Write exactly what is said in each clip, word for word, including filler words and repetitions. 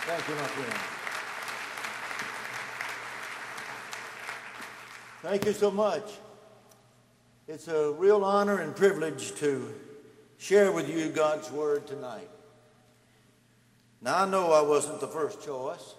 Thank you, my friend. Thank you so much. It's a real honor and privilege to share with you God's Word tonight. Now, I know I wasn't the first choice.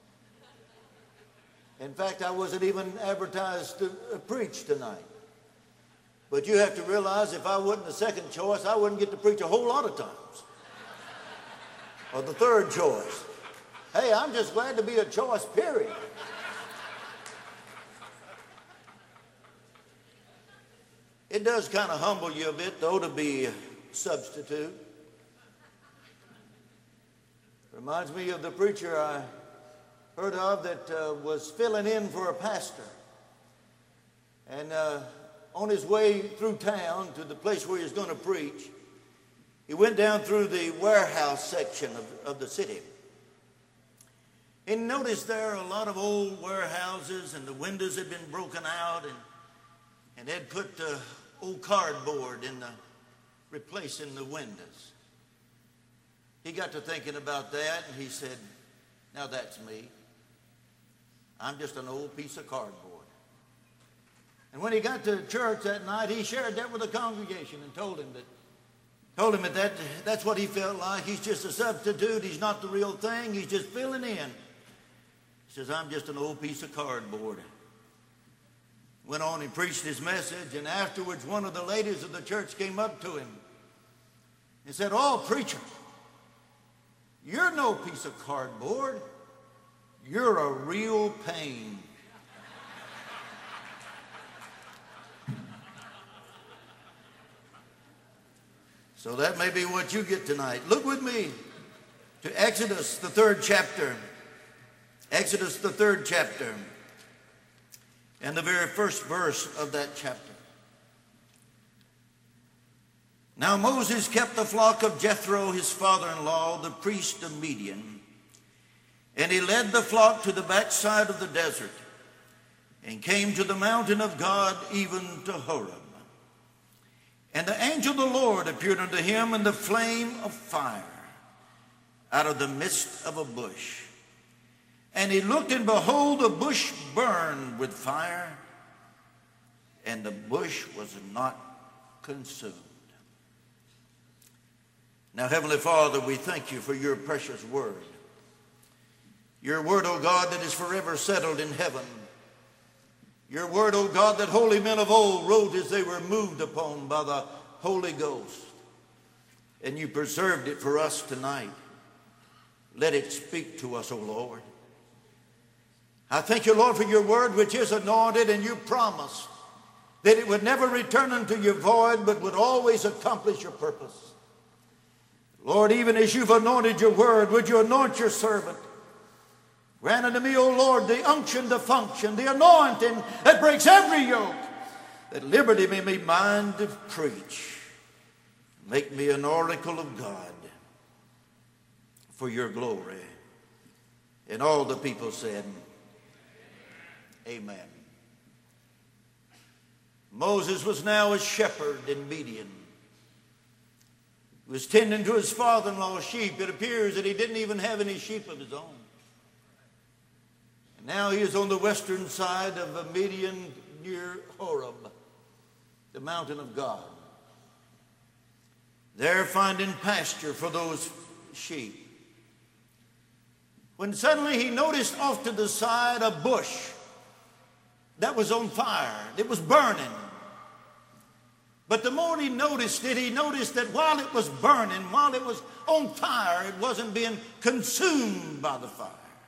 In fact, I wasn't even advertised to preach tonight. But you have to realize if I wasn't the second choice, I wouldn't get to preach a whole lot of times. Or the third choice. Hey, I'm just glad to be a choice, period. It does kind of humble you a bit, though, to be a substitute. Reminds me of the preacher I heard of that uh, was filling in for a pastor. And uh, on his way through town to the place where he was going to preach, he went down through the warehouse section of, of the city. And noticed there a lot of old warehouses, and the windows had been broken out, and, and they'd put uh, old cardboard in the, replacing the windows. He got to thinking about that, and he said, now that's me. I'm just an old piece of cardboard. And when he got to church that night, he shared that with the congregation and told him that, told him that, that that's what he felt like. He's just a substitute. He's not the real thing. He's just filling in. He says, I'm just an old piece of cardboard. Went on and preached his message, and afterwards one of the ladies of the church came up to him and said, oh, preacher, you're no piece of cardboard. You're a real pain. So that may be what you get tonight. Look with me to Exodus, the third chapter. Exodus, the third chapter, and the very first verse of that chapter. Now Moses kept the flock of Jethro, his father-in-law, the priest of Midian, and he led the flock to the backside of the desert and came to the mountain of God, even to Horeb. And the angel of the Lord appeared unto him in the flame of fire out of the midst of a bush. And he looked, and behold, the bush burned with fire, and the bush was not consumed. Now, Heavenly Father, we thank you for your precious word. Your word, O God, that is forever settled in heaven. Your word, O God, that holy men of old wrote as they were moved upon by the Holy Ghost. And you preserved it for us tonight. Let it speak to us, O Lord. I thank you, Lord, for your word, which is anointed, and you promised that it would never return unto you void, but would always accomplish your purpose. Lord, even as you've anointed your word, would you anoint your servant? Grant unto me, O Lord, the unction to function, the anointing that breaks every yoke, that liberty may be mine to preach. Make me an oracle of God for your glory. And all the people said, amen. Moses was now a shepherd in Midian. He was tending to his father-in-law's sheep. It appears that he didn't even have any sheep of his own. And now he is on the western side of Midian near Horeb, the mountain of God. There finding pasture for those sheep. When suddenly he noticed off to the side a bush that was on fire. It was burning. But the more he noticed it, he noticed that while it was burning, while it was on fire, it wasn't being consumed by the fire.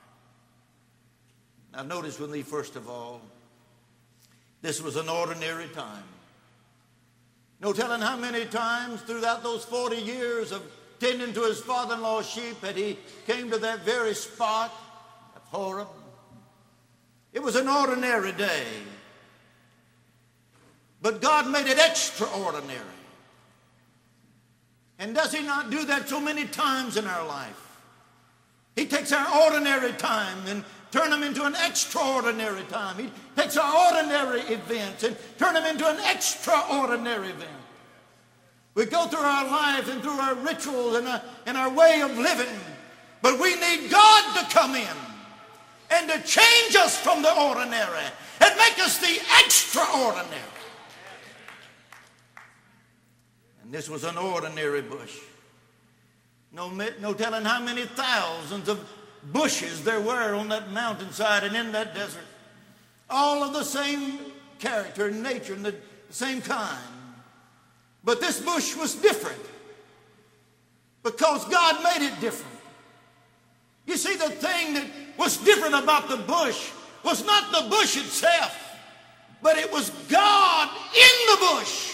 Now notice with me, first of all, this was an ordinary time. No telling how many times throughout those forty years of tending to his father-in-law's sheep that he came to that very spot of Horeb. It was an ordinary day. But God made it extraordinary. And does he not do that so many times in our life? He takes our ordinary time and turn them into an extraordinary time. He takes our ordinary events and turn them into an extraordinary event. We go through our life and through our rituals and our, and our way of living. But we need God God to come in and to change us from the ordinary and make us the extraordinary. And this was an ordinary bush. No, no telling how many thousands of bushes there were on that mountainside and in that desert. All of the same character and nature and the same kind. But this bush was different because God made it different. You see, the thing that was different about the bush was not the bush itself, but it was God in the bush.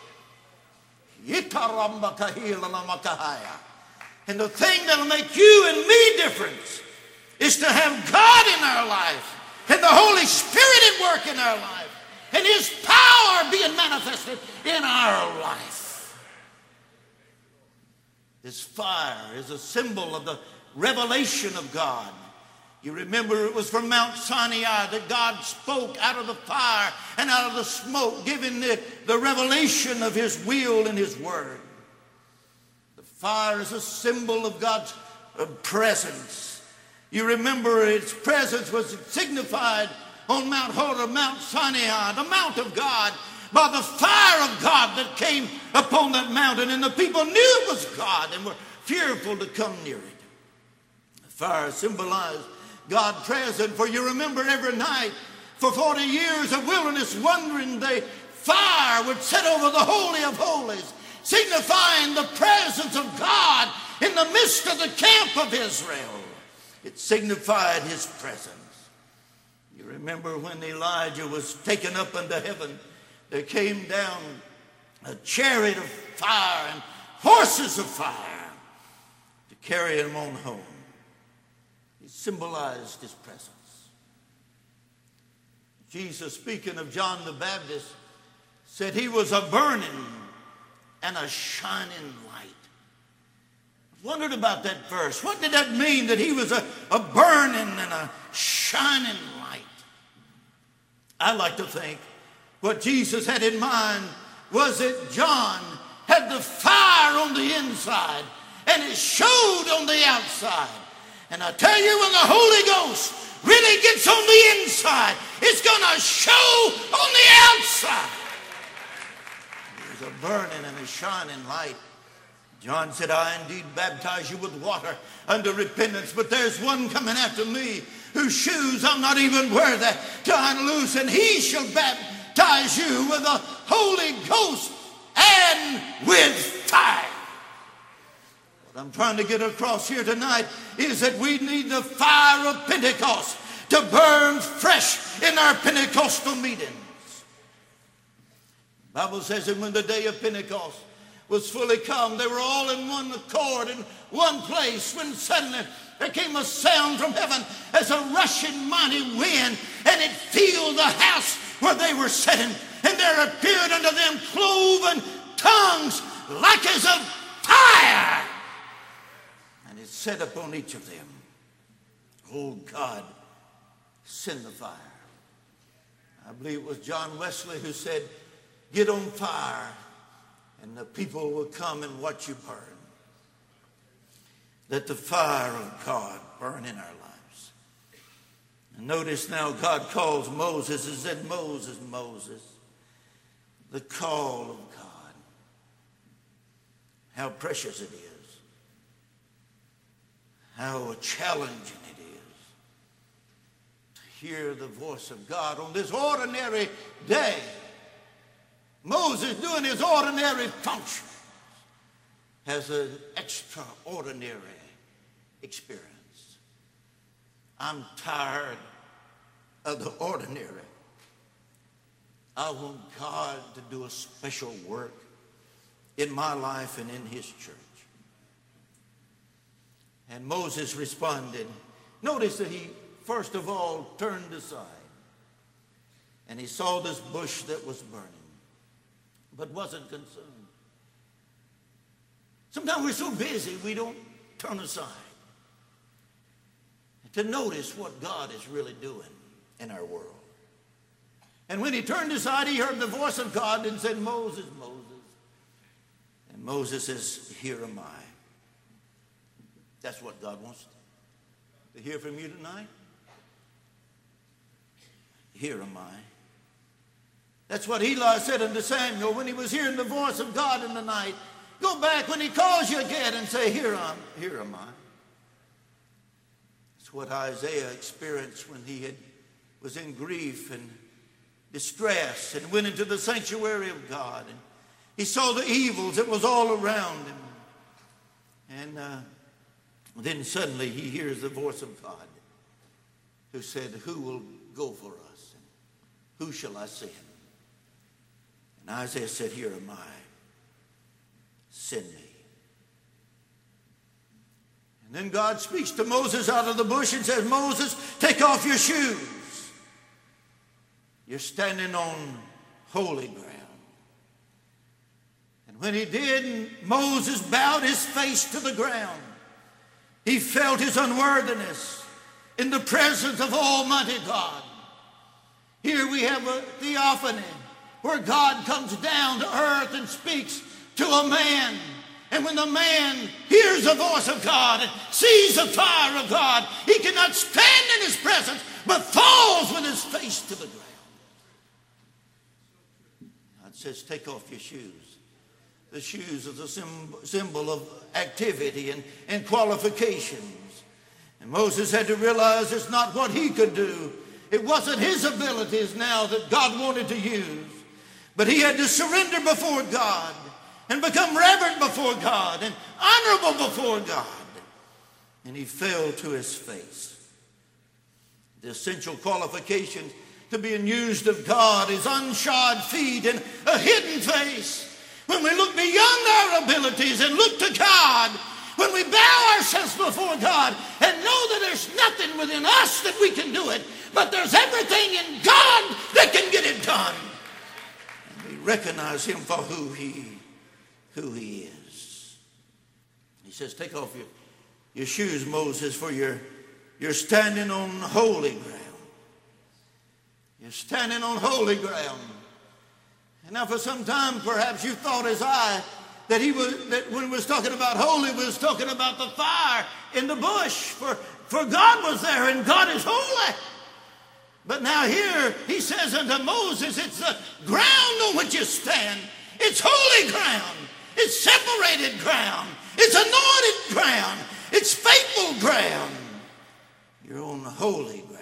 And the thing that'll make you and me different is to have God in our life and the Holy Spirit at work in our life and His power being manifested in our life. This fire is a symbol of the revelation of God. You remember it was from Mount Sinai that God spoke out of the fire and out of the smoke, giving the, the revelation of His will and His word. The fire is a symbol of God's uh, presence. You remember its presence was signified on Mount Horeb, Mount Sinai, the mount of God, by the fire of God that came upon that mountain, and the people knew it was God and were fearful to come near it. The fire symbolized God present, for you remember every night for forty years of wilderness wandering, the fire would set over the Holy of Holies, signifying the presence of God in the midst of the camp of Israel. It signified His presence. You remember when Elijah was taken up into heaven, there came down a chariot of fire and horses of fire to carry him on home. It symbolized His presence. Jesus, speaking of John the Baptist, said he was a burning and a shining light. I wondered about that verse. What did that mean, that he was a, a burning and a shining light? I like to think what Jesus had in mind was that John had the fire on the inside and it showed on the outside. And I tell you, when the Holy Ghost really gets on the inside, it's going to show on the outside. There's a burning and a shining light. John said, I indeed baptize you with water unto repentance, but there's one coming after me whose shoes I'm not even worthy to unloose, and he shall baptize you with the Holy Ghost and with fire. What I'm trying to get across here tonight is that we need the fire of Pentecost to burn fresh in our Pentecostal meetings. The Bible says that when the day of Pentecost was fully come, they were all in one accord in one place, when suddenly there came a sound from heaven as a rushing mighty wind, and it filled the house where they were sitting, and there appeared unto them cloven tongues like as of fire, and it set upon each of them. Oh God, send the fire. I believe it was John Wesley who said, get on fire and the people will come and watch you burn. Let the fire of God burn in our lives. And notice now God calls Moses and said, Moses, Moses, the call of God. How precious it is. How challenging it is to hear the voice of God on this ordinary day. Moses, doing his ordinary function, has an extraordinary experience. I'm tired of the ordinary. I want God to do a special work in my life and in His church. And Moses responded. Notice that he, first of all, turned aside. And he saw this bush that was burning, but wasn't consumed. Sometimes we're so busy we don't turn aside to notice what God is really doing in our world. And when he turned aside, he heard the voice of God and said, Moses, Moses. And Moses says, here am I. That's what God wants to do. to hear from you tonight? Here am I. That's what Eli said unto Samuel when he was hearing the voice of God in the night. Go back when he calls you again and say, here am, here am I. That's what Isaiah experienced when he had, was in grief and distress and went into the sanctuary of God. And he saw the evils that was all around him. And uh, then suddenly he hears the voice of God who said, who will go for us? And who shall I send? And Isaiah said, here am I. Send me. And then God speaks to Moses out of the bush and says, Moses, take off your shoes. You're standing on holy ground. And when he did, Moses bowed his face to the ground. He felt his unworthiness in the presence of Almighty God. Here we have a theophany where God comes down to earth and speaks to a man. And when the man hears the voice of God and sees the fire of God, he cannot stand in his presence, but falls with his face to the ground. God says, take off your shoes. The shoes are the symbol of activity and, and qualifications. And Moses had to realize it's not what he could do. It wasn't his abilities now that God wanted to use. But he had to surrender before God and become reverent before God and honorable before God. And he fell to his face. The essential qualifications to being used of God is unshod feet and a hidden face. When we look beyond our abilities and look to God, when we bow ourselves before God and know that there's nothing within us that we can do it, but there's everything in God that can get it done. And we recognize him for who he, who he is. He says, take off your, your shoes, Moses, for you're, you're standing on holy ground. You're standing on holy ground. And now for some time, perhaps you thought as I, that he was, that when he was talking about holy, he was talking about the fire in the bush. For, for God was there and God is holy. But now here he says unto Moses, it's the ground on which you stand. It's holy ground. It's separated ground. It's anointed ground. It's faithful ground. You're on holy ground.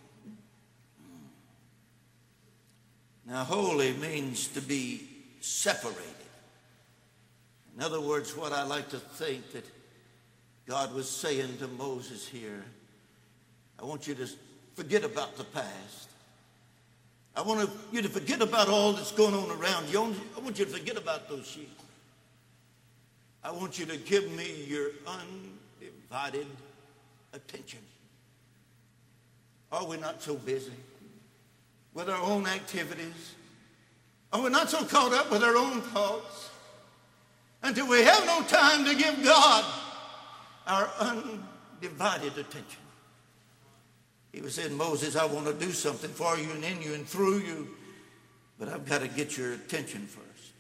Now, holy means to be separated. In other words, what I like to think that God was saying to Moses here, I want you to forget about the past. I want you to forget about all that's going on around you. I want you to forget about those sheep. I want you to give me your undivided attention. Are we not so busy with our own activities? Are we not so caught up with our own thoughts until we have no time to give God our undivided attention? He was saying, Moses, I want to do something for you and in you and through you, but I've got to get your attention first.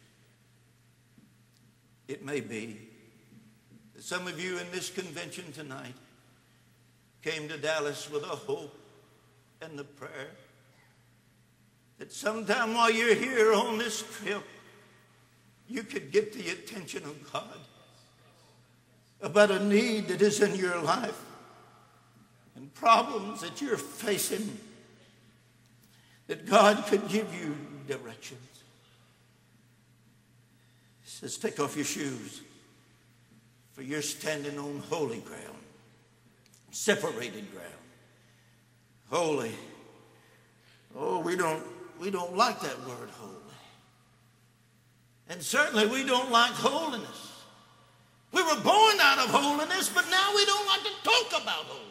It may be that some of you in this convention tonight came to Dallas with a hope and the prayer that sometime while you're here on this trip, you could get the attention of God about a need that is in your life and problems that you're facing, that God could give you directions. He says, take off your shoes, for you're standing on holy ground, separated ground. Holy. Oh, we don't We don't like that word, holy. And certainly we don't like holiness. We were born out of holiness, but now we don't like to talk about holiness.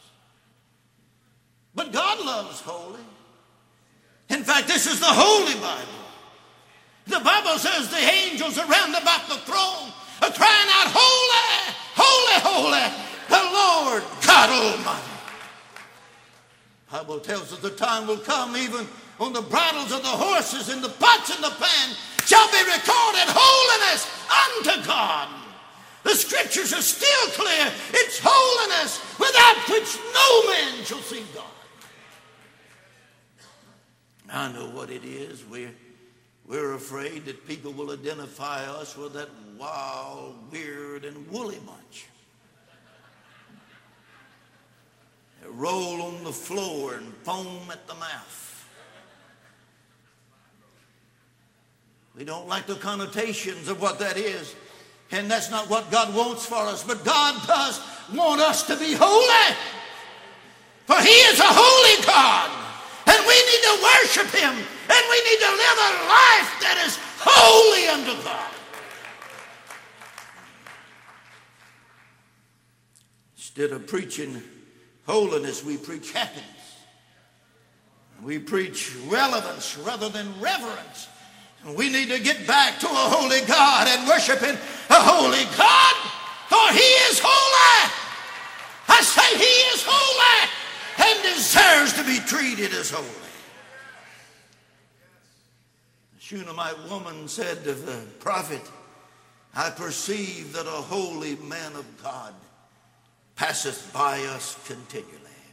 But God loves holy. In fact, this is the Holy Bible. The Bible says the angels around about the throne are crying out, holy, holy, holy, the Lord God Almighty. The Bible tells us the time will come even on the bridles of the horses and the pots and the pan shall be recorded holiness unto God. The scriptures are still clear. It's holiness without which no man shall see God. I know what it is. We're, we're afraid that people will identify us with that wild, weird, and woolly bunch. They roll on the floor and foam at the mouth. We don't like the connotations of what that is. And that's not what God wants for us. But God does want us to be holy. For He is a holy God. And we need to worship Him. And we need to live a life that is holy unto God. Instead of preaching holiness, we preach happiness. We preach relevance rather than reverence. And we need to get back to a holy God and worshiping a holy God. For He is holy. I say He is holy and deserves to be treated as holy. The Shunammite woman said to the prophet, I perceive that a holy man of God passeth by us continually.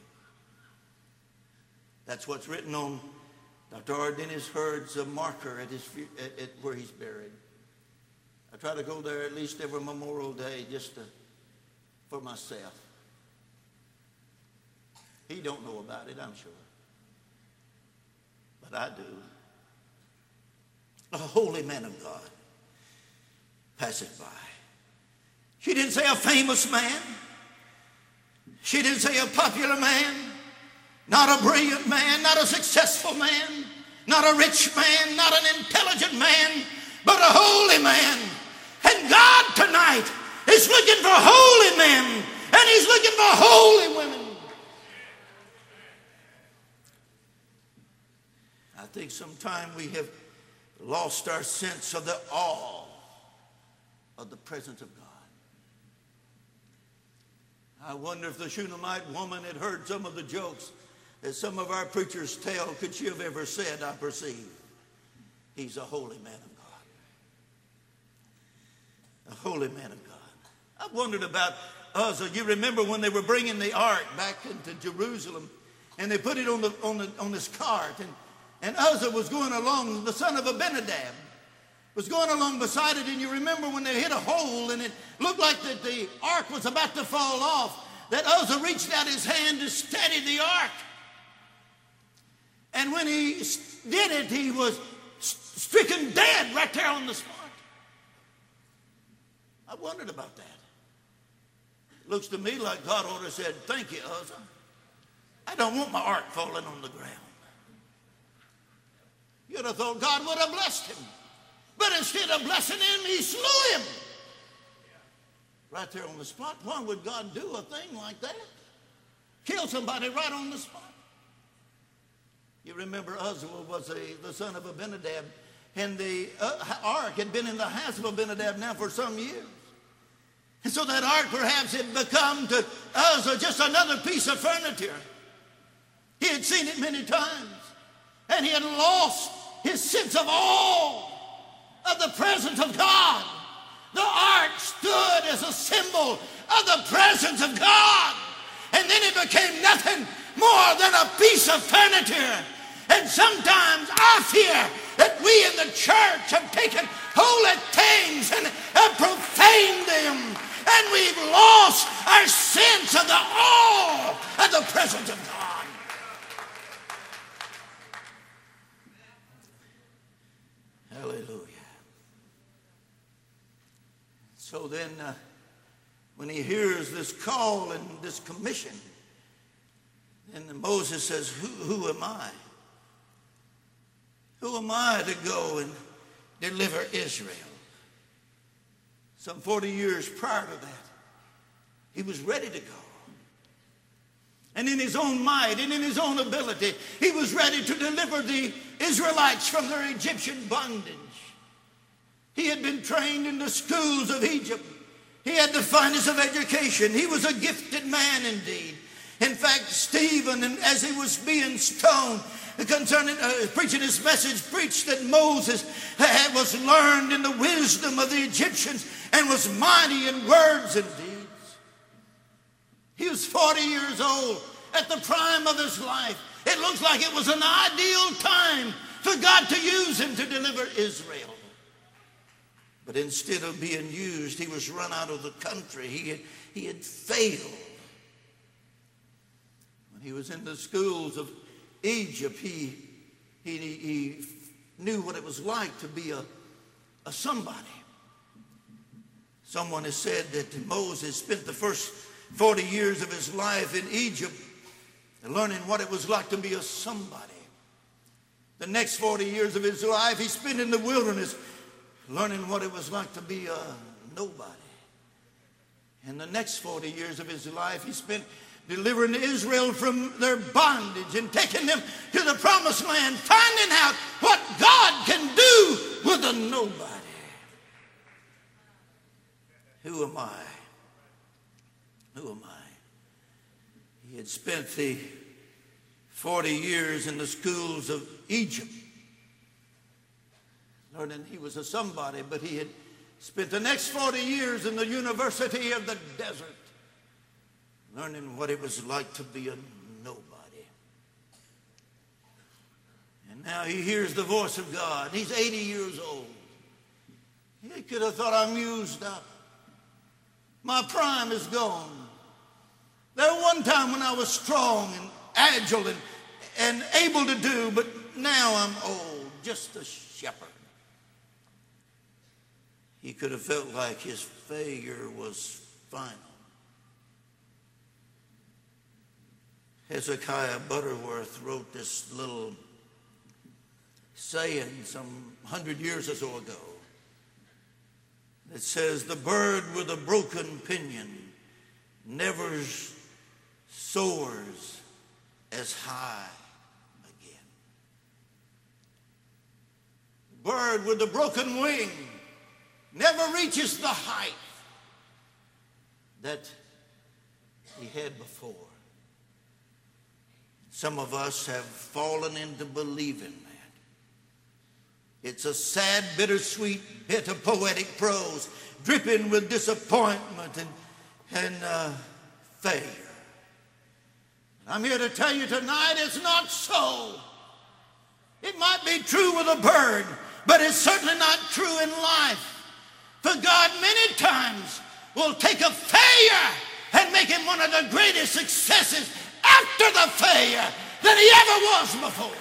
That's what's written on Doctor R. Dennis Hurd's a marker at, his, at, at where he's buried. I try to go there at least every Memorial Day just to, for myself. He don't know about it, I'm sure. But I do. A holy man of God passeth by. She didn't say a famous man. She didn't say a popular man. Not a brilliant man, not a successful man, not a rich man, not an intelligent man, but a holy man. And God tonight is looking for holy men, and He's looking for holy women. I think sometimes we have lost our sense of the awe of the presence of God. I wonder if the Shunammite woman had heard some of the jokes that some of our preachers tell, could she have ever said, I perceive He's a holy man of God. A holy man of God. I've wondered about Uzzah. You remember when they were bringing the ark back into Jerusalem, and they put it on the on the on this cart, and, and Uzzah was going along, the son of Abinadab, was going along beside it, and you remember when they hit a hole, and it looked like that the ark was about to fall off, that Uzzah reached out his hand to steady the ark. And when he did it, he was stricken dead right there on the spot. I wondered about that. It looks to me like God ought to have said, thank you, Uzzah. I don't want my ark falling on the ground. You'd have thought God would have blessed him. But instead of blessing him, He slew him. Right there on the spot. Why would God do a thing like that? Kill somebody right on the spot. You remember Uzzah was a, the son of Abinadab, and the uh, ark had been in the house of Abinadab now for some years. And so that ark perhaps had become to Uzzah just another piece of furniture. He had seen it many times, and he had lost his sense of awe of the presence of God. The ark stood as a symbol of the presence of God, and then it became nothing more than a piece of furniture. And sometimes I fear that we in the church have taken holy things and have profaned them, and we've lost our sense of the awe of the presence of God. Hallelujah. So then uh, when he hears this call and this commission, and Moses says, who, who am I? Who am I to go and deliver Israel? Some forty years prior to that, he was ready to go. And in his own might and in his own ability, he was ready to deliver the Israelites from their Egyptian bondage. He had been trained in the schools of Egypt. He had the finest of education. He was a gifted man indeed. In fact, Stephen, and as he was being stoned, concerning uh, preaching his message, preached that Moses had, was learned in the wisdom of the Egyptians and was mighty in words and deeds. He was forty years old at the prime of his life. It looks like it was an ideal time for God to use him to deliver Israel. But instead of being used, he was run out of the country. He had, he had failed. When he was in the schools of Egypt, he, he, he knew what it was like to be a, a somebody. Someone has said that Moses spent the first forty years of his life in Egypt learning what it was like to be a somebody. The next forty years of his life he spent in the wilderness learning what it was like to be a nobody. And the next forty years of his life he spent delivering Israel from their bondage and taking them to the promised land, finding out what God can do with a nobody. Who am I? Who am I? He had spent the forty years in the schools of Egypt, learning he was a somebody, but he had spent the next forty years in the university of the desert, learning what it was like to be a nobody. And now he hears the voice of God. He's eighty years old. He could have thought, I'm used up. My prime is gone. There was one time when I was strong and agile and, and able to do, but now I'm old, just a shepherd. He could have felt like his failure was final. Hezekiah Butterworth wrote this little saying some hundred years or so ago. It says, the bird with a broken pinion never soars as high again. The bird with a broken wing never reaches the height that he had before. Some of us have fallen into believing that. It's a sad, bittersweet bit of poetic prose, dripping with disappointment and, and uh, failure. I'm here to tell you tonight it's not so. It might be true with a bird, but it's certainly not true in life. For God many times will take a failure and make him one of the greatest successes after the failure than he ever was before.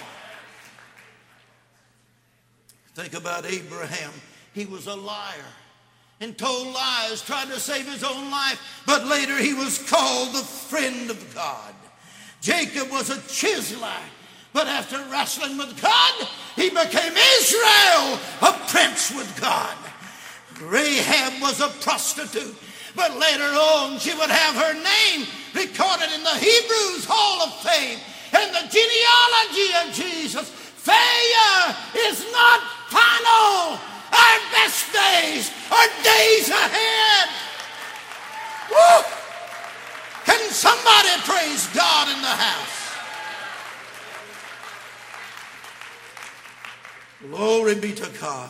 Think about Abraham. He was a liar and told lies, tried to save his own life, but later he was called the friend of God. Jacob was a chiseler, but after wrestling with God, he became Israel, a prince with God. Rahab was a prostitute, but later on she would have her name recorded in the Hebrews Hall of Fame and the genealogy of Jesus. Failure is not final. Our best days are days ahead. Woo! Can somebody praise God in the house? Glory be to God.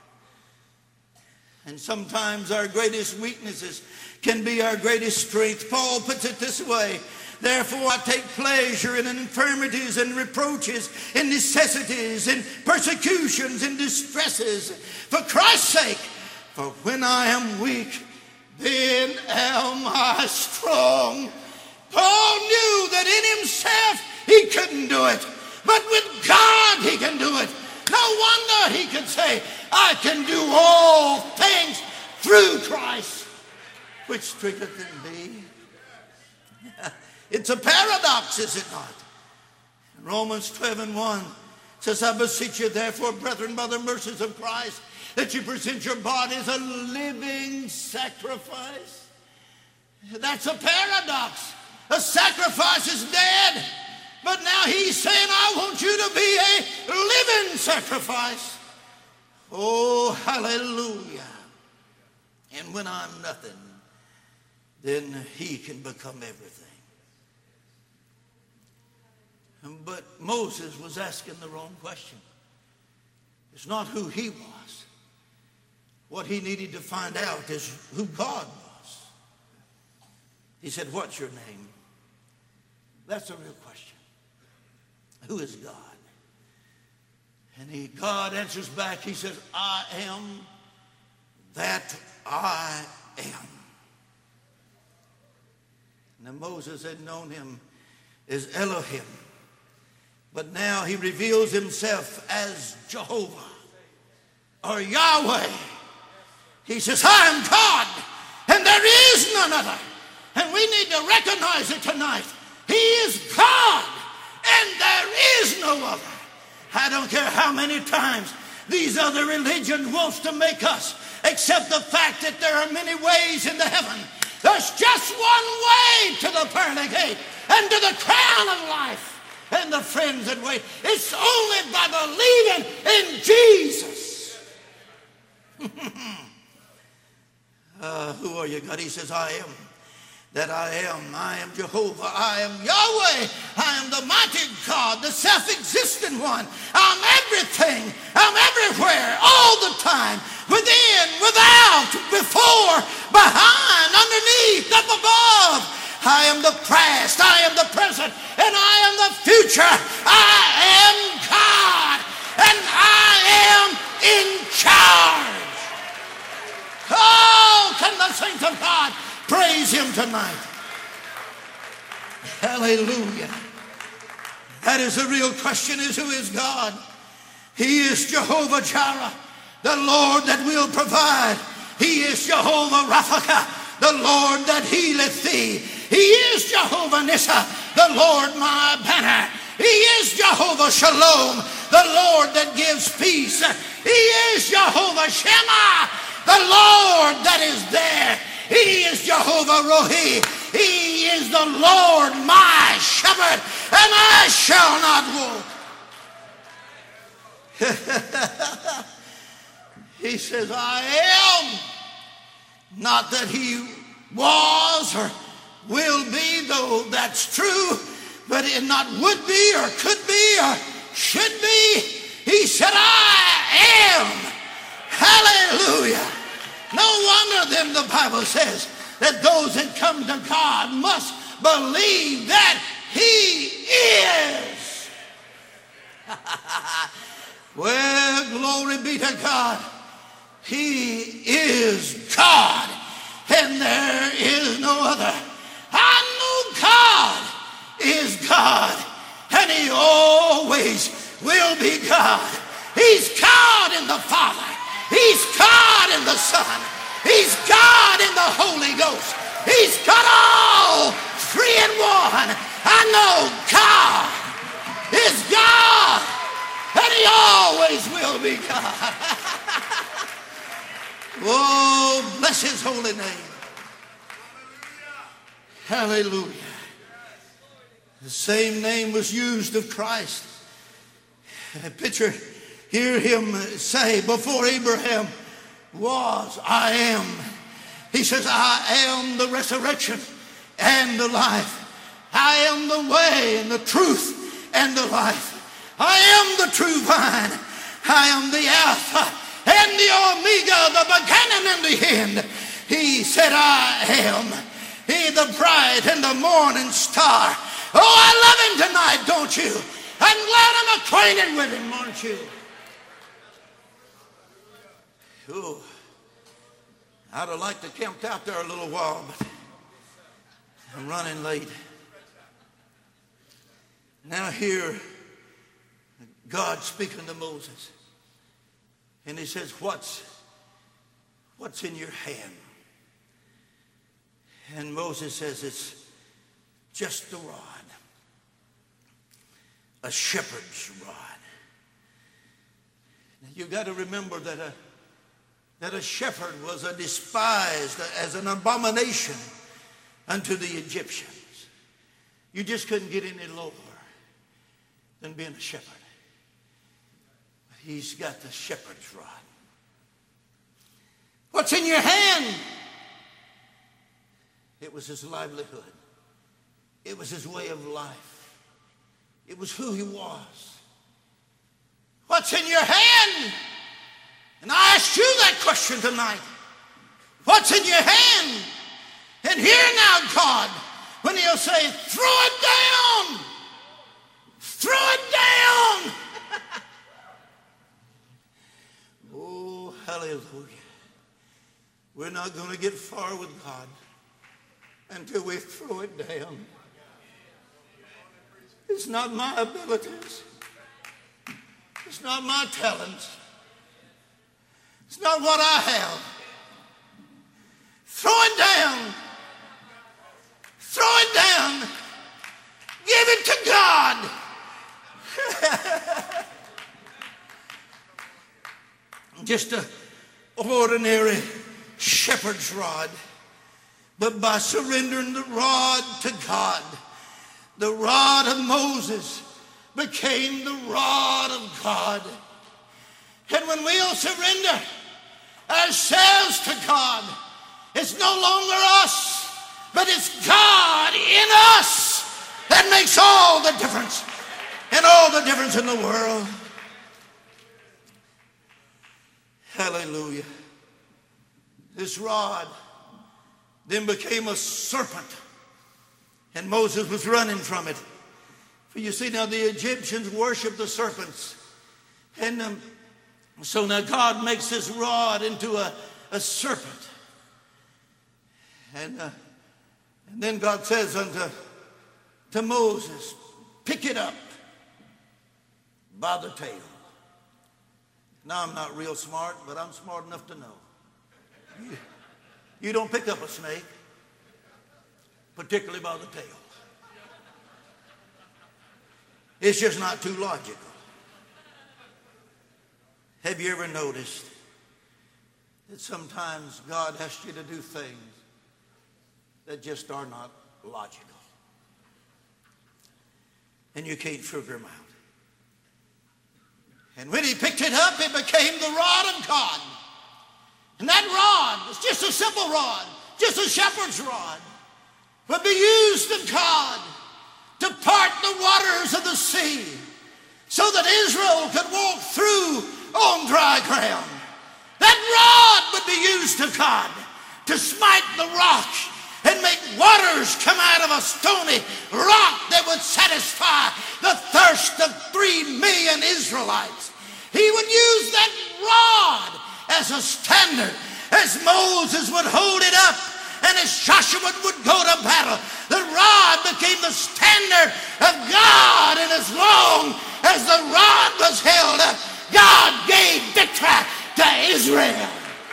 And sometimes our greatest weaknesses can be our greatest strength. Paul puts it this way: therefore I take pleasure in infirmities and reproaches, in necessities, in persecutions, and distresses, for Christ's sake. For when I am weak, then am I strong. Paul knew that in himself he couldn't do it, but with God he can do it. No wonder he could say, I can do all things through Christ, which strengtheneth me. It's a paradox, is it not? Romans twelve and one says, I beseech you therefore, brethren, by the mercies of Christ, that you present your bodies a living sacrifice. That's a paradox. A sacrifice is dead, but now he's saying, I want you to be a living sacrifice. Oh, hallelujah. And when I'm nothing, then he can become everything. But Moses was asking the wrong question. It's not who he was. What he needed to find out is who God was. He said, what's your name? That's a real question. Who is God? And he, God answers back. He says, I am that I am. Now Moses had known him as Elohim, but now he reveals himself as Jehovah or Yahweh. He says, I am God, and there is none other. And we need to recognize it tonight. He is God, and there is no other. I don't care how many times these other religions wants to make us accept the fact that there are many ways into heaven. There's just one way to the pearly gate and to the crown of life. And the friends that wait, it's only by believing in Jesus. uh, who are you, God? He says, I am that I am. I am Jehovah. I am Yahweh. I am the mighty God, the self-existent one. I'm everything. I'm everywhere, all the time, within, without, before, behind, underneath, up above. I am the past, I am the present, and I am the future. I am God, and I am in charge. Oh, can the saints of God praise him tonight? Hallelujah. That is the real question, is who is God? He is Jehovah Jireh, the Lord that will provide. He is Jehovah Rapha, the Lord that healeth thee. He is Jehovah Nissa, the Lord my banner. He is Jehovah Shalom, the Lord that gives peace. He is Jehovah Shammah, the Lord that is there. He is Jehovah Rohi. He is the Lord my shepherd, and I shall not want. He says, I am. Not that he was or will be, though that's true, but it not would be or could be or should be. He said, I am. Hallelujah. No wonder then the Bible says that those that come to God must believe that he is. Well, glory be to God. He is God, and there is no other. I know God is God, and he always will be God. He's God in the Father. He's God in the Son. He's God in the Holy Ghost. He's got all three in one. I know God is God, and he always will be God. Oh, bless his holy name. Hallelujah. The same name was used of Christ. Picture, hear him say, before Abraham was, I am. He says, I am the resurrection and the life. I am the way and the truth and the life. I am the true vine. I am the Alpha and the Omega, the beginning and the end. He said, I am. He the bright and the morning star. Oh, I love him tonight, don't you? I'm glad I'm acquainted with him, aren't you? Ooh, I'd have liked to camped out there a little while, but I'm running late. Now here, God speaking to Moses. And he says, what's, what's in your hand? And Moses says, it's just a rod. A shepherd's rod. Now you got to remember that a, that a shepherd was a despised as an abomination unto the Egyptians. You just couldn't get any lower than being a shepherd. He's got the shepherd's rod. What's in your hand? It was his livelihood. It was his way of life. It was who he was. What's in your hand? And I asked you that question tonight. What's in your hand? And hear now God, when he'll say, throw it down. Throw it down. Oh, hallelujah. We're not going to get far with God until we throw it down. It's not my abilities. It's not my talents. It's not what I have. Throw it down. Throw it down. Give it to God. Just an ordinary shepherd's rod. But by surrendering the rod to God, the rod of Moses became the rod of God. And when we'll surrender ourselves to God, it's no longer us, but it's God in us that makes all the difference, and all the difference in the world. Hallelujah. This rod then became a serpent, and Moses was running from it. For you see, now the Egyptians worshiped the serpents. And um, so now God makes this rod into a, a serpent. And, uh, and then God says unto to Moses, pick it up by the tail. Now, I'm not real smart, but I'm smart enough to know. You, you don't pick up a snake, particularly by the tail. It's just not too logical. Have you ever noticed that sometimes God asks you to do things that just are not logical? And you can't figure them out. And when he picked it up, it became the rod of God. And that rod was just a simple rod, just a shepherd's rod, would be used of God to part the waters of the sea so that Israel could walk through on dry ground. That rod would be used of God to smite the rock and make waters come out of a stony rock that would satisfy the thirst of three million Israelites. He would use that rod as a standard, as Moses would hold it up and as Joshua would go to battle. The rod became the standard of God, and as long as the rod was held up, God gave victory to Israel.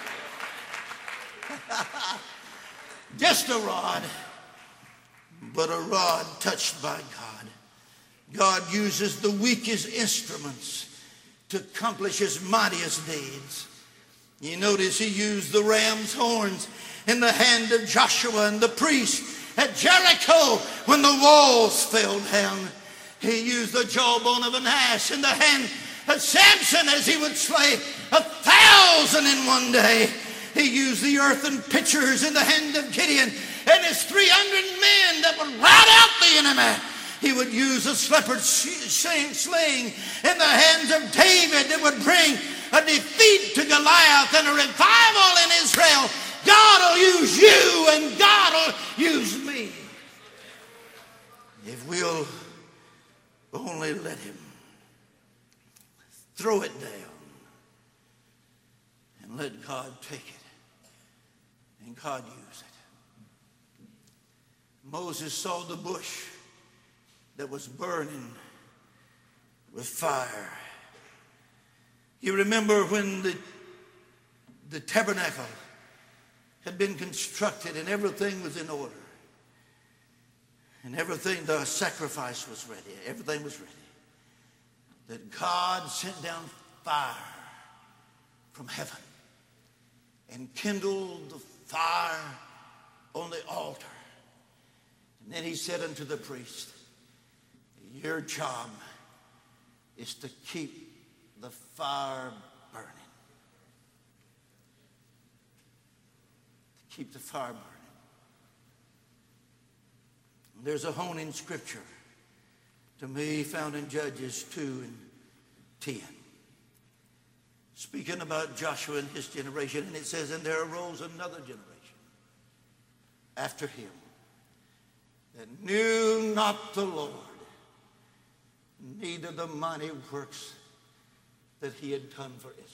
Just a rod, but a rod touched by God. God uses the weakest instruments to accomplish his mightiest deeds. You notice he used the ram's horns in the hand of Joshua and the priests at Jericho when the walls fell down. He used the jawbone of an ass in the hand of Samson as he would slay a thousand in one day. He used the earthen pitchers in the hand of Gideon and his three hundred men that would rout out the enemy. He would use a shepherd's sling in the hands of David that would bring a defeat to Goliath and a revival in Israel. God will use you and God will use me if we'll only let him. Throw it down and let God take it and God use it. Moses saw the bush that was burning with fire. You remember when the, the tabernacle had been constructed and everything was in order. And everything, the sacrifice was ready. Everything was ready. That God sent down fire from heaven and kindled the fire on the altar. And then he said unto the priest, your job is to keep the fire burning. To keep the fire burning. There's a hone in Scripture to me found in Judges two and ten. Speaking about Joshua and his generation, and it says, and there arose another generation after him that knew not the Lord, neither the mighty works that he had done for Israel.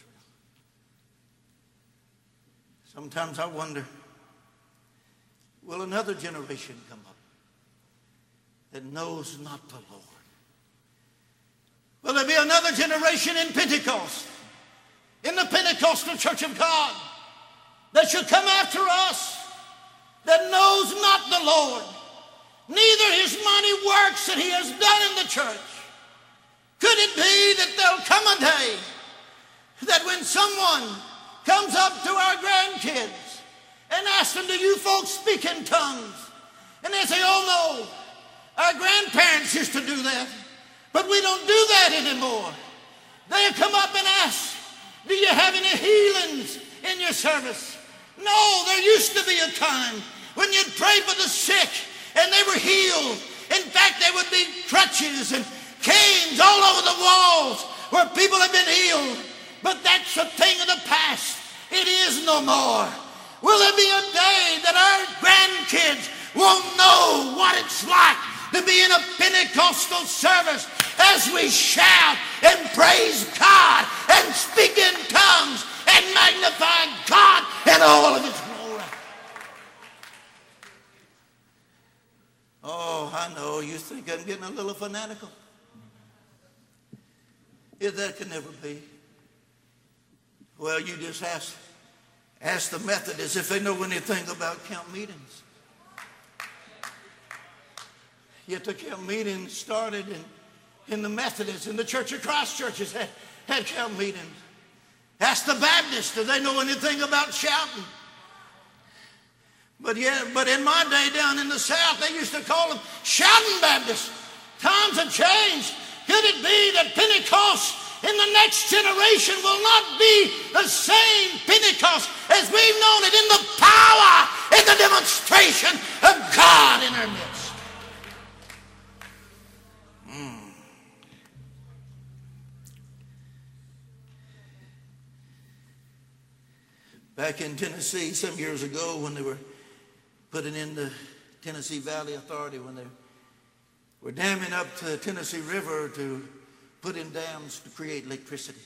Sometimes I wonder, will another generation come up that knows not the Lord? Will there be another generation in Pentecost, in the Pentecostal Church of God, that should come after us, that knows not the Lord, neither his mighty works that he has done in the church? Could it be that there'll come a day that when someone comes up to our grandkids and asks them, do you folks speak in tongues? And they say, oh no, our grandparents used to do that, but we don't do that anymore. They'll come up and ask, do you have any healings in your service? No, there used to be a time when you'd pray for the sick and they were healed. In fact, there would be crutches and canes all over the walls where people have been healed. But that's a thing of the past. It is no more. Will there be a day that our grandkids won't know what it's like to be in a Pentecostal service as we shout and praise God and speak in tongues and magnify God and all of his glory? Oh, I know you think I'm getting a little fanatical. Yeah, that can never be. Well, you just ask, ask the Methodists if they know anything about camp meetings. Yet the camp meetings started in, in the Methodists, and the Church of Christ churches had, had camp meetings. Ask the Baptists, do they know anything about shouting? But yeah, but in my day down in the South, they used to call them shouting Baptists. Times have changed. Could it be that Pentecost in the next generation will not be the same Pentecost as we've known it, in the power and the demonstration of God in our midst? Mm. Back in Tennessee some years ago, when they were putting in the Tennessee Valley Authority, when they were damming up the Tennessee River to put in dams to create electricity,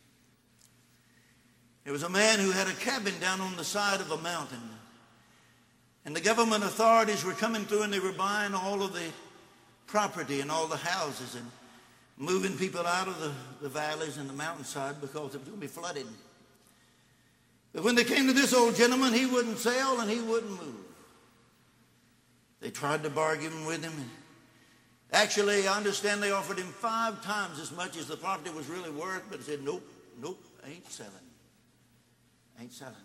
there was a man who had a cabin down on the side of a mountain. And the government authorities were coming through, and they were buying all of the property and all the houses and moving people out of the, the valleys and the mountainside because it was going to be flooded. But when they came to this old gentleman, he wouldn't sell and he wouldn't move. They tried to bargain with him. Actually, I understand they offered him five times as much as the property was really worth, but he said, nope, nope, I ain't selling. I ain't selling.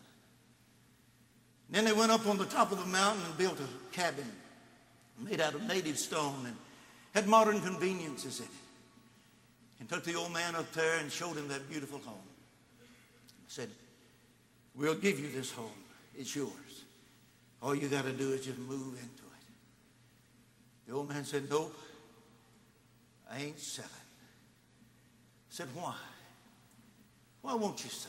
Then they went up on the top of the mountain and built a cabin made out of native stone and had modern conveniences in it. And took the old man up there and showed him that beautiful home. Said, we'll give you this home. It's yours. All you got to do is just move into it. The old man said, nope, I ain't selling. I said, why? Why won't you sell?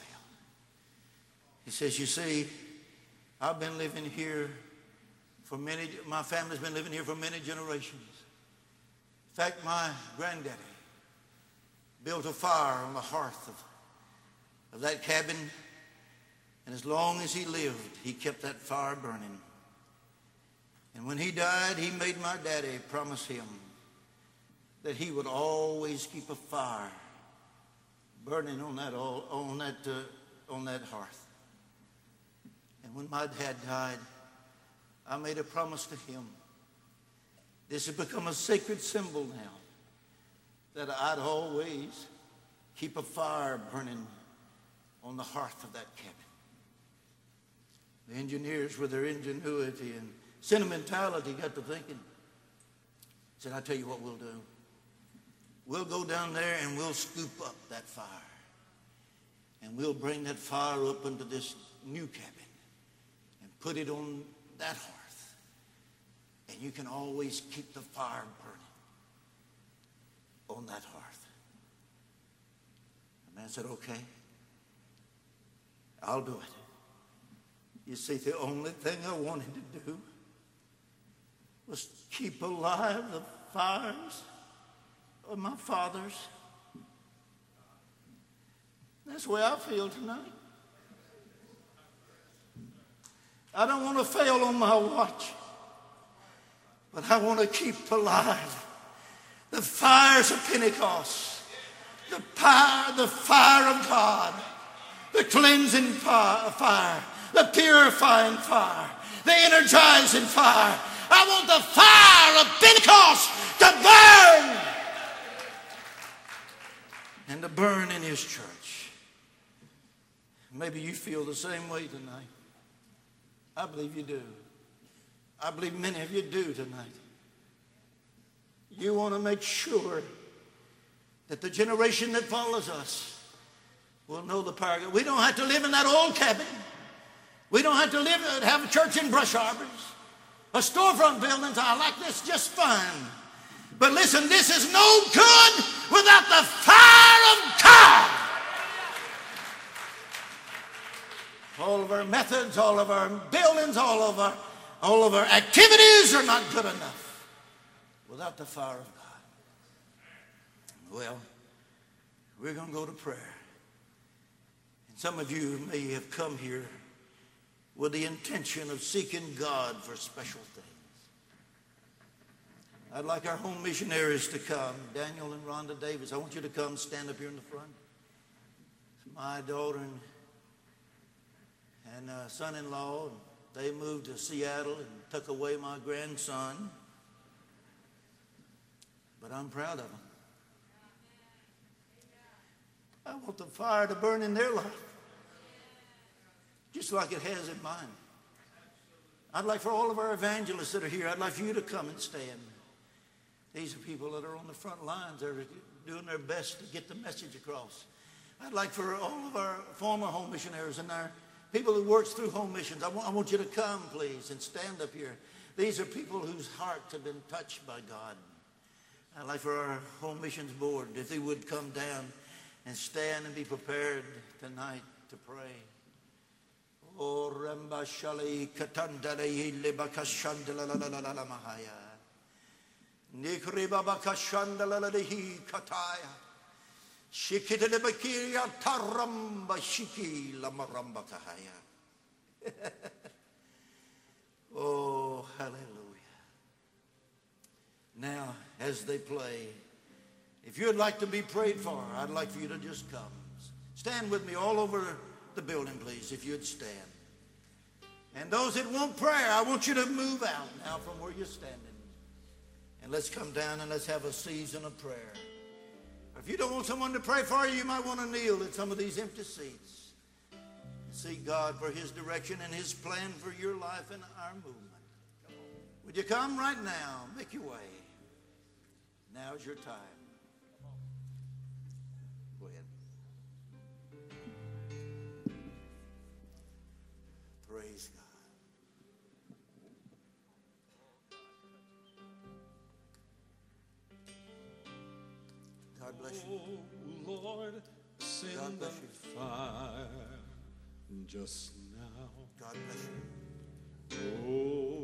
He says, you see, I've been living here for many, my family's been living here for many generations. In fact, my granddaddy built a fire on the hearth of, of that cabin, and as long as he lived, he kept that fire burning. And when he died, he made my daddy promise him that he would always keep a fire burning on that on that uh, on that hearth. And when my dad died, I made a promise to him. This has become a sacred symbol now, that I'd always keep a fire burning on the hearth of that cabin. The engineers, with their ingenuity and sentimentality, got to thinking. Said, I tell you what we'll do. We'll go down there and we'll scoop up that fire. And we'll bring that fire up into this new cabin and put it on that hearth. And you can always keep the fire burning. on that hearth. The man said, okay, I'll do it. You see, the only thing I wanted to do was keep alive the fires of my fathers. That's the way I feel tonight. I don't want to fail on my watch, but I want to keep alive the fires of Pentecost, the fire, the fire of God, the cleansing fire, the purifying fire, the energizing fire. I want the fire of Pentecost to burn and to burn in His church. Maybe you feel the same way tonight. I believe you do. I believe many of you do tonight. You want to make sure that the generation that follows us will know the power of God. We don't have to live in that old cabin. We don't have to live have a church in brush arbors. A storefront buildings are like this just fine. But listen, this is no good without the fire of God. All of our methods, all of our buildings, all of our, all of our activities are not good enough without the fire of God. Well, we're going to go to prayer. And some of you may have come here with the intention of seeking God for special things. I'd like our home missionaries to come. Daniel and Rhonda Davis, I want you to come stand up here in the front. It's my daughter and and uh, son-in-law, they moved to Seattle and took away my grandson. But I'm proud of them. I want the fire to burn in their life, just like it has in mine. I'd like for all of our evangelists that are here, I'd like for you to come and stand. These are people that are on the front lines. They're doing their best to get the message across. I'd like for all of our former home missionaries and our people who works through home missions, I want, I want you to come, please, and stand up here. These are people whose hearts have been touched by God. I'd like for our home missions board, if they would come down and stand and be prepared tonight to pray. Oh, Ramba Shali Katandale Lebakashandala Mahaya. Nikriba Bakashandala Kataya. Shikitelebakiria taramba shiki lamaramba kahaya. Oh, hallelujah. Now, as they play, if you'd like to be prayed for, I'd like for you to just come. Stand with me all over the building, please, if you'd stand. And those that want prayer, I want you to move out now from where you're standing. And let's come down and let's have a season of prayer. If you don't want someone to pray for you, you might want to kneel at some of these empty seats. Seek God for His direction and His plan for your life and our movement. Would you come right now? Make your way. Now's your time. Go ahead. Praise God. God bless you. Oh, Lord, send God bless the you. fire just now. God bless you. Oh,